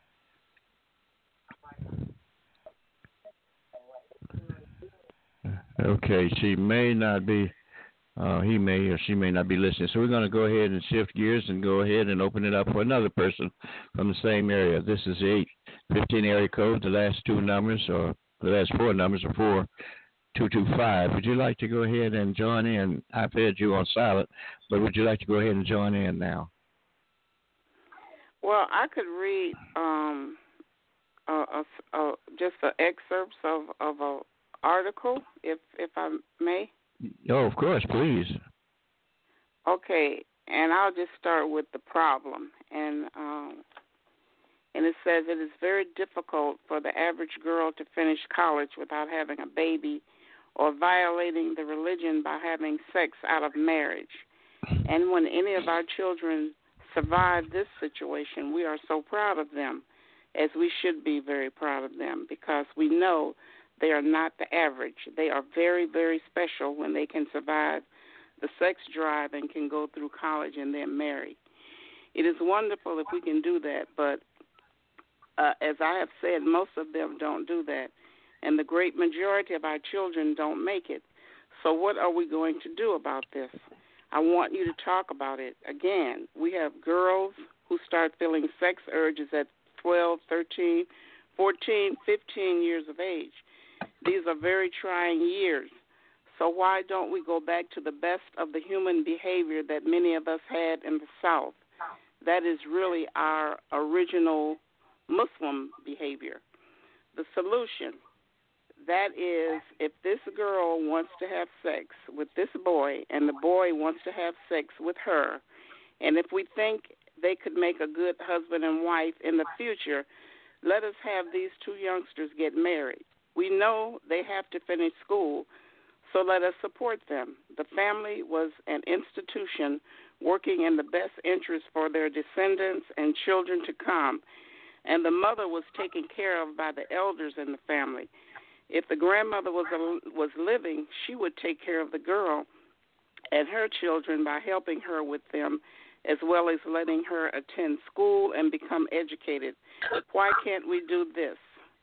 Okay, she may not be, uh, he may or she may not be listening. So we're going to go ahead and shift gears and go ahead and open it up for another person from the same area. This is the eight fifteen area code. The last two numbers, or the last four numbers are four two two five. Would you like to go ahead and join in? I've had you on silent, but would you like to go ahead and join in now? Well, I could read um, a, a, a, just the excerpts of, of a article, if if I may. Oh, of course, please. Okay, and I'll just start with the problem. And um, and it says it is very difficult for the average girl to finish college without having a baby or violating the religion by having sex out of marriage. And when any of our children survive this situation, we are so proud of them, as we should be very proud of them, because we know they are not the average. They are very, very special when they can survive the sex drive and can go through college and then marry. It is wonderful if we can do that, but uh, as I have said, most of them don't do that. And the great majority of our children don't make it. So what are we going to do about this? I want you to talk about it. Again, we have girls who start feeling sex urges at twelve, thirteen, fourteen, fifteen years of age. These are very trying years. So why don't we go back to the best of the human behavior that many of us had in the South? That is really our original Muslim behavior. The solution, that is, if this girl wants to have sex with this boy and the boy wants to have sex with her, and if we think they could make a good husband and wife in the future, let us have these two youngsters get married. We know they have to finish school, so let us support them. The family was an institution working in the best interest for their descendants and children to come, and the mother was taken care of by the elders in the family. If the grandmother was a, was living, she would take care of the girl and her children by helping her with them as well as letting her attend school and become educated. Why can't we do this?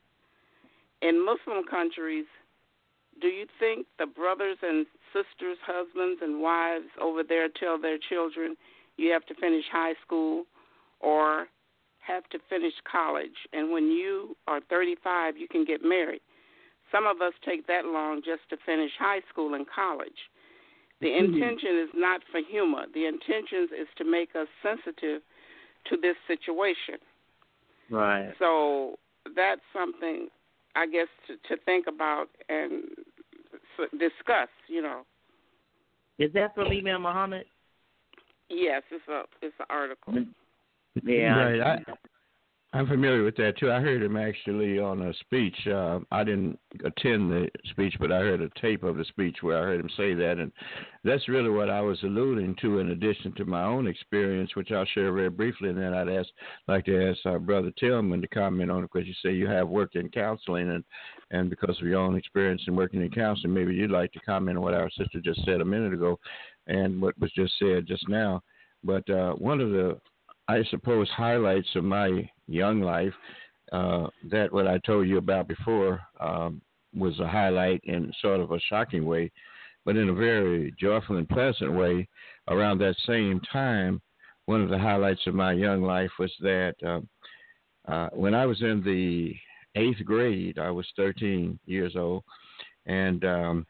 In Muslim countries, do you think the brothers and sisters, husbands and wives over there tell their children you have to finish high school or have to finish college, and when you are thirty-five, you can get married? Some of us take that long just to finish high school and college. The Mm-hmm. intention is not for humor. The intention is to make us sensitive to this situation. Right. So that's something, I guess, to, to think about and s- discuss, you know. Is that from Imam Muhammad? Yes, it's a it's an article. Yeah. Right. I, I'm familiar with that too. I heard him actually on a speech. Uh, I didn't attend the speech, but I heard a tape of the speech where I heard him say that, and that's really what I was alluding to. In addition to my own experience, which I'll share very briefly, and then I'd ask, like to ask our brother Tillman to comment on it, because you say you have worked in counseling, and and because of your own experience in working in counseling, maybe you'd like to comment on what our sister just said a minute ago, and what was just said just now. But uh, one of the, I suppose, highlights of my young life, uh, that what I told you about before um, was a highlight in sort of a shocking way, but in a very joyful and pleasant way. Around that same time, one of the highlights of my young life was that uh, uh, when I was in the eighth grade, I was thirteen years old, and um,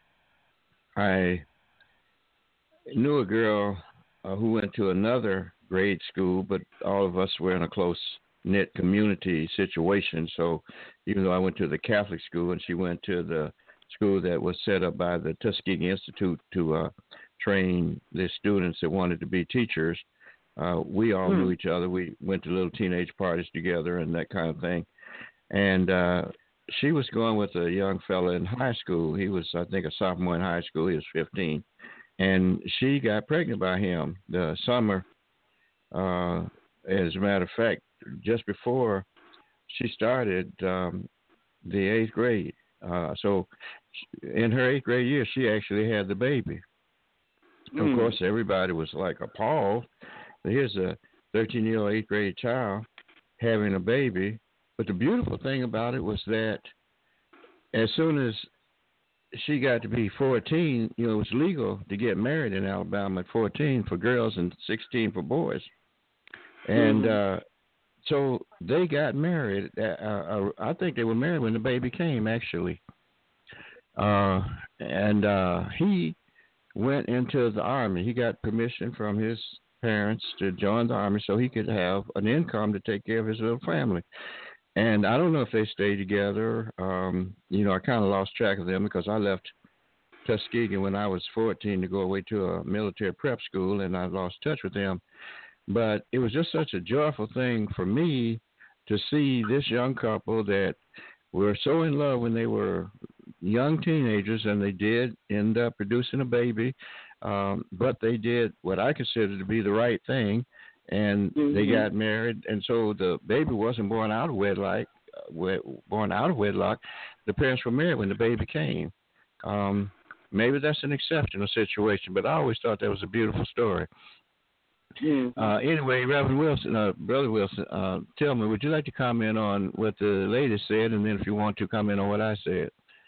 I knew a girl uh, who went to another grade school, but all of us were in a close-knit community situation. So even though I went to the Catholic school and she went to the school that was set up by the Tuskegee Institute to uh, train the students that wanted to be teachers, uh, we all Hmm. knew each other. We went to little teenage parties together and that kind of thing. And uh, she was going with a young fella in high school. He was, I think, a sophomore in high school. He was fifteen. And she got pregnant by him the summer. Uh, as a matter of fact, just before she started um, the eighth grade. Uh, so in her eighth grade year, she actually had the baby. Mm. Of course, everybody was like appalled. Here's a thirteen-year-old eighth grade child having a baby. But the beautiful thing about it was that as soon as she got to be fourteen, you know, it was legal to get married in Alabama at fourteen for girls and sixteen for boys. And uh, so they got married. Uh, uh, I think they were married when the baby came, actually. Uh, and uh, he went into the Army. He got permission from his parents to join the Army so he could have an income to take care of his little family. And I don't know if they stayed together. Um, you know, I kind of lost track of them because I left Tuskegee when I was fourteen to go away to a military prep school, and I lost touch with them. But it was just such a joyful thing for me to see this young couple that were so in love when they were young teenagers, and they did end up producing a baby. Um, but they did what I consider to be the right thing, and Mm-hmm. they got married. And so the baby wasn't born out of wedlock. Uh, born out of wedlock. The parents were married when the baby came. Um, maybe that's an exceptional situation, but I always thought that was a beautiful story. Mm. Uh, anyway, Reverend Wilson, uh, Brother Wilson, uh, tell me, would you like to comment on what the lady said, and then if you want to comment on what I said?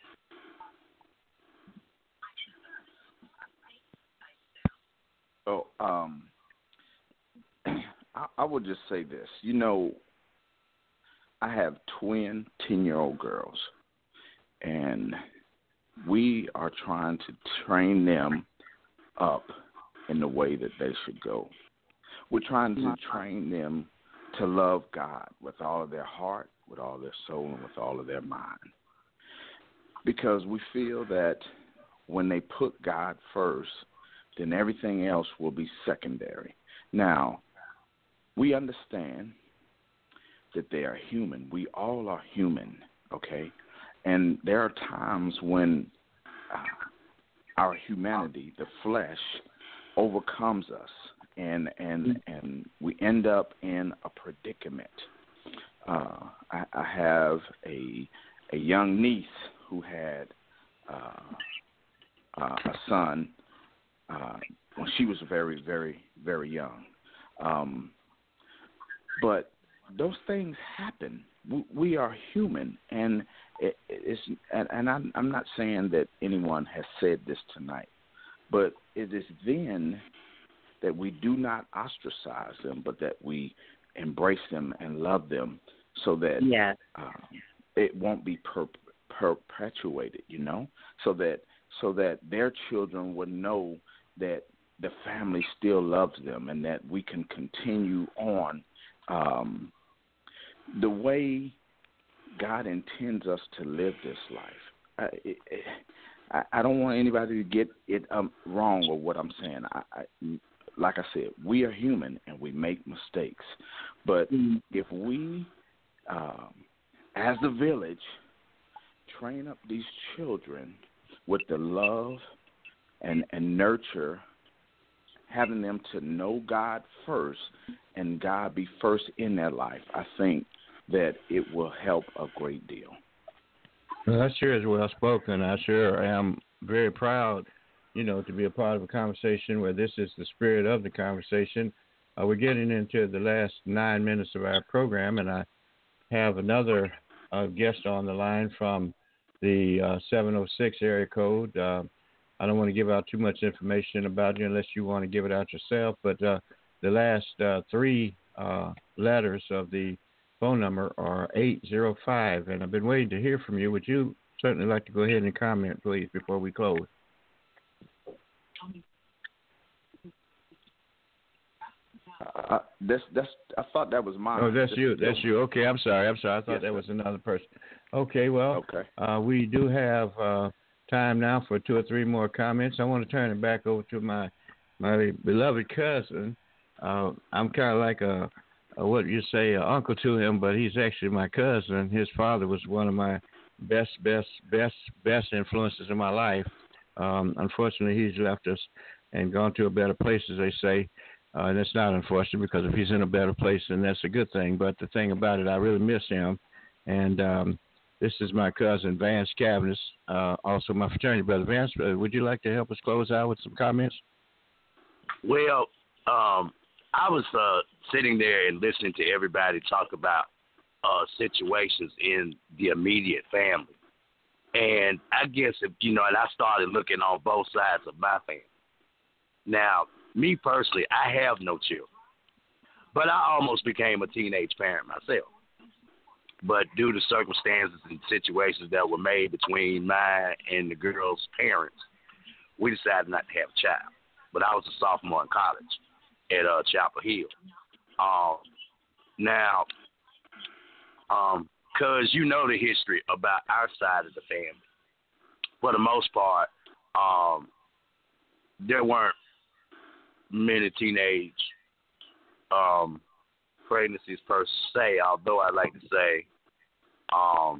So, um, I, I would just say this. You know, I have twin ten-year-old girls, and we are trying to train them up in the way that they should go. We're trying to train them to love God with all of their heart, with all their soul, and with all of their mind. Because we feel that when they put God first, then everything else will be secondary. Now, we understand that they are human. We all are human, okay? And there are times when uh, our humanity, the flesh, overcomes us, and and and we end up in a predicament. Uh, I, I have a a young niece who had uh, uh, a son uh, when she was very, very, very young. Um, but those things happen. We, we are human, and it, it's and, and I'm, I'm not saying that anyone has said this tonight, but it is then that we do not ostracize them, but that we embrace them and love them, so that yeah. uh, it won't be per, perpetuated. You know, so that so that their children will know that the family still loves them, and that we can continue on um, the way God intends us to live this life. I, it, I, I don't want anybody to get it um, wrong or what I'm saying. I, I, like I said, we are human and we make mistakes. But mm-hmm. if we, um, as the village, train up these children with the love and, and nurture, having them to know God first and God be first in their life, I think that it will help a great deal. Well, that sure is well spoken. I sure am very proud, you know, to be a part of a conversation where this is the spirit of the conversation. Uh, we're getting into the last nine minutes of our program, and I have another uh, guest on the line from the uh, seven oh six area code. Uh, I don't want to give out too much information about you unless you want to give it out yourself, but uh, the last uh, three uh, letters of the phone number are eight zero five, and I've been waiting to hear from you. Would you certainly like to go ahead and comment, please, before we close? Uh, that's that's. I thought that was mine. Oh, that's just you. That's you. Okay, I'm sorry. I'm sorry. I thought yes, that sir. was another person. Okay, well, okay. Uh, we do have uh, time now for two or three more comments. I want to turn it back over to my my beloved cousin. Uh, I'm kind of like a, a what you say, a uncle to him, but he's actually my cousin. His father was one of my best, best, best, best influences in my life. Um, unfortunately, he's left us and gone to a better place, as they say. Uh, and it's not unfortunate, because if he's in a better place, then that's a good thing. But the thing about it, I really miss him. And um, this is my cousin, Vance Cavness, uh, also my fraternity brother. Vance, uh, would you like to help us close out with some comments? Well, um, I was uh, sitting there and listening to everybody talk about uh, situations in the immediate family. And I guess, if, you know, and I started looking on both sides of my family. Now, me personally, I have no children, but I almost became a teenage parent myself. But due to circumstances and situations that were made between mine and the girl's parents, we decided not to have a child. But I was a sophomore in college at uh, Chapel Hill. Um, now, um, cause you know the history about our side of the family. For the most part, um, there weren't many teenage um, pregnancies per se, although I like to say, um,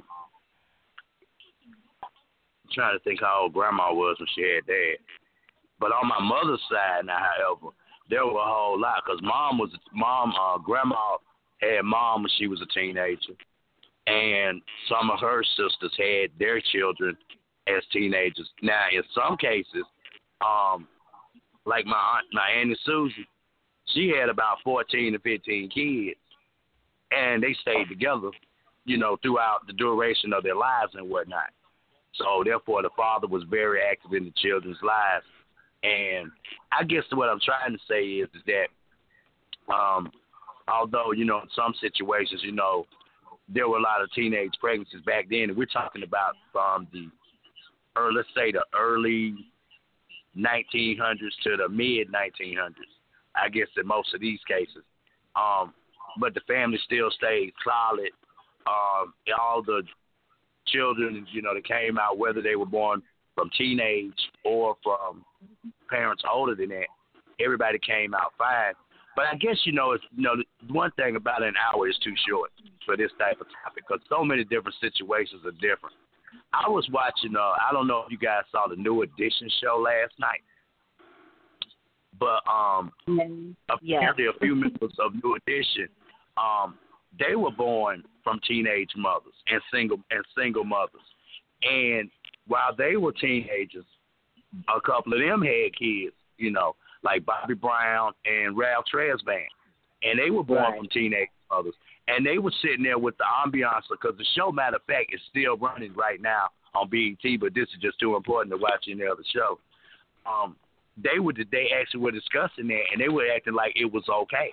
I'm trying to think how old Grandma was when she had dad. But on my mother's side now, however, there were a whole lot, because mom was mom, uh, Grandma had mom when she was a teenager, and some of her sisters had their children as teenagers. Now, in some cases, um, like my aunt, my Auntie Susie, she had about fourteen to fifteen kids, and they stayed together, you know, throughout the duration of their lives and whatnot. So, therefore, the father was very active in the children's lives. And I guess what I'm trying to say is, is that um, although, you know, in some situations, you know, there were a lot of teenage pregnancies back then, and we're talking about from the, or let's say the early nineteen hundreds to the mid nineteen hundreds, I guess in most of these cases. Um, but the family still stayed solid. Um, all the children, you know, that came out, whether they were born from teenage or from parents older than that, everybody came out fine. But I guess, you know, it's, you know, one thing about an hour is too short for this type of topic, because so many different situations are different. I was watching, uh, I don't know if you guys saw the New Edition show last night, but um, mm, apparently yeah. a few members of New Edition, um, they were born from teenage mothers and single and single mothers. And while they were teenagers, a couple of them had kids, you know, like Bobby Brown and Ralph Tresvant. and they were born Right. from teenage mothers. And they were sitting there with the ambiance because the show, matter of fact, is still running right now on B E T, but this is just too important to watch any other show. Um, they were they actually were discussing that, and they were acting like it was okay.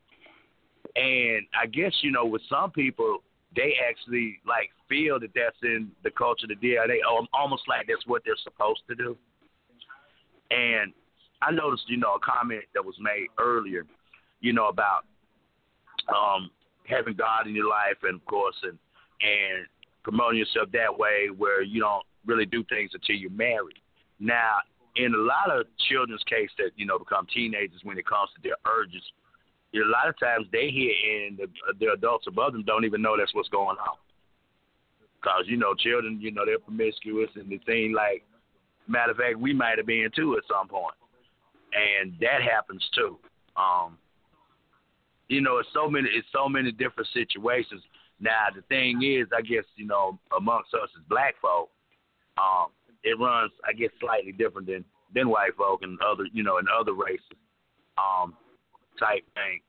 And I guess, you know, with some people, they actually like feel that that's in the culture that they are. They almost like that's what they're supposed to do. And I noticed, you know, a comment that was made earlier, you know, about um, having God in your life, and of course, and and promoting yourself that way, where you don't really do things until you're married. Now, in a lot of children's case that you know become teenagers, when it comes to their urges, a lot of times they hear, and the, the adults above them don't even know that's what's going on. Because you know, children, you know, they're promiscuous, and it seems like, matter of fact, we might have been too at some point, and that happens too. Um, You know, it's so many, it's so many different situations. Now, the thing is, I guess, you know, amongst us as black folk, um, it runs, I guess, slightly different than, than white folk and other, you know, and other races, um, type thing.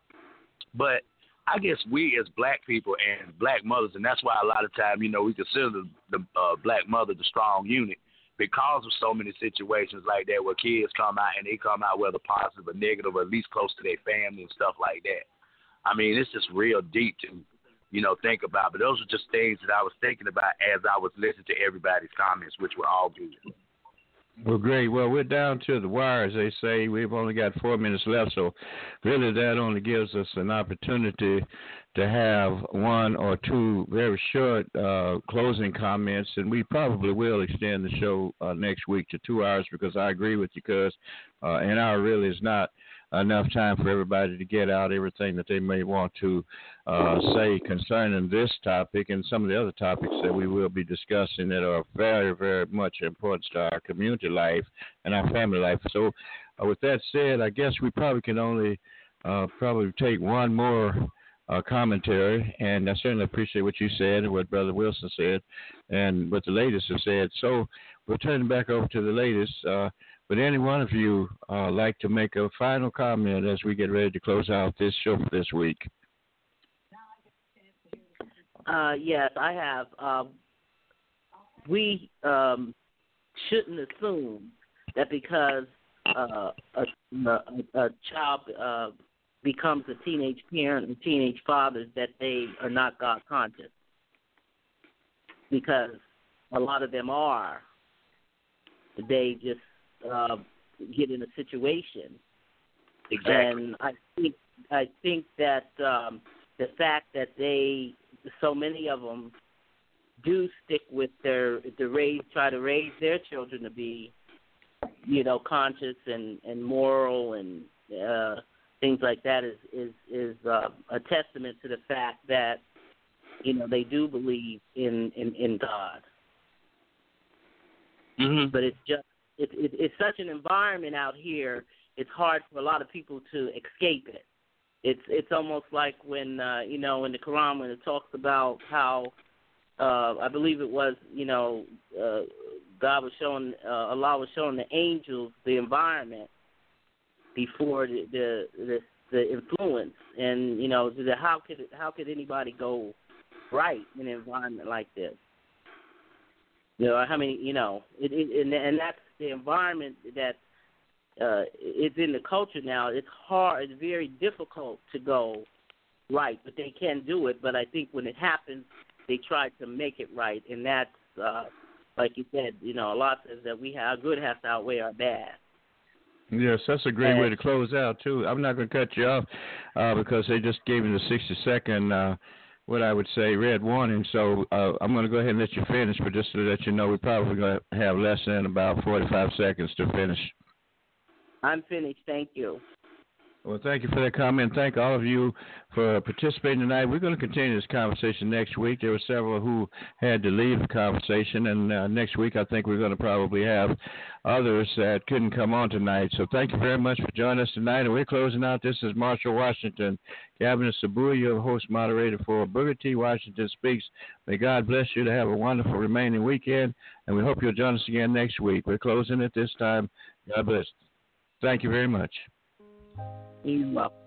But I guess we as black people and black mothers, and that's why a lot of time, you know, we consider the, the uh, black mother the strong unit, because of so many situations like that where kids come out and they come out whether positive or negative or at least close to their family and stuff like that. I mean, it's just real deep to, you know, think about. But those are just things that I was thinking about as I was listening to everybody's comments, which were all good. Well, great. Well, we're down to the wire, as they say. We've only got four minutes left, so really that only gives us an opportunity to have one or two very short uh, closing comments, and we probably will extend the show uh, next week to two hours because I agree with you, because uh, an hour really is not enough time for everybody to get out everything that they may want to uh, say concerning this topic and some of the other topics that we will be discussing that are very, very much important to our community life and our family life. So uh, with that said, I guess we probably can only uh, probably take one more uh, commentary, and I certainly appreciate what you said and what Brother Wilson said and what the ladies have said. So we'll turn it back over to the ladies. Uh, Would any one of you uh, like to make a final comment as we get ready to close out this show for this week? Uh, yes, I have. Um, we um, shouldn't assume that because uh, a, a, a child uh, becomes a teenage parent and teenage fathers that they are not God conscious, because a lot of them are. They just Uh, get in a situation. Exactly. And I think I think that um, the fact that they, so many of them, do stick with their to raise, try to raise their children to be, you know, conscious and, and moral and uh, things like that is is is uh, a testament to the fact that, you know, they do believe in in, in God. Mm-hmm. But it's just. It, it, it's such an environment out here. It's hard for a lot of people to escape it. It's it's almost like when uh, you know in the Quran when it talks about how uh, I believe it was you know uh, God was showing uh, Allah was showing the angels the environment before the the, the the influence, and you know the, how could how could anybody go right in an environment like this? You know, how many, you know, it, it, and, and that's the environment that uh, is in the culture now. It's hard, it's very difficult to go right, but they can do it. But I think when it happens, they try to make it right. And that's, uh, like you said, you know, Allah says that we have, our good has to outweigh our bad. Yes, that's a great way to close out, too. I'm not going to cut you off uh, because they just gave me the sixty-second uh what I would say, red warning. So uh, I'm going to go ahead and let you finish, but just to let you know, we're probably going to have less than about forty-five seconds to finish. I'm finished. Thank you. Well, thank you for that comment. Thank all of you for participating tonight. We're going to continue this conversation next week. There were several who had to leave the conversation, and uh, next week I think we're going to probably have others that couldn't come on tonight. So thank you very much for joining us tonight, and we're closing out. This is Marshall Washington, Cabinet Sabua, your host moderator for Booker T. Washington Speaks. May God bless you to have a wonderful remaining weekend, and we hope you'll join us again next week. We're closing at this time. God bless. Thank you very much. You're welcome.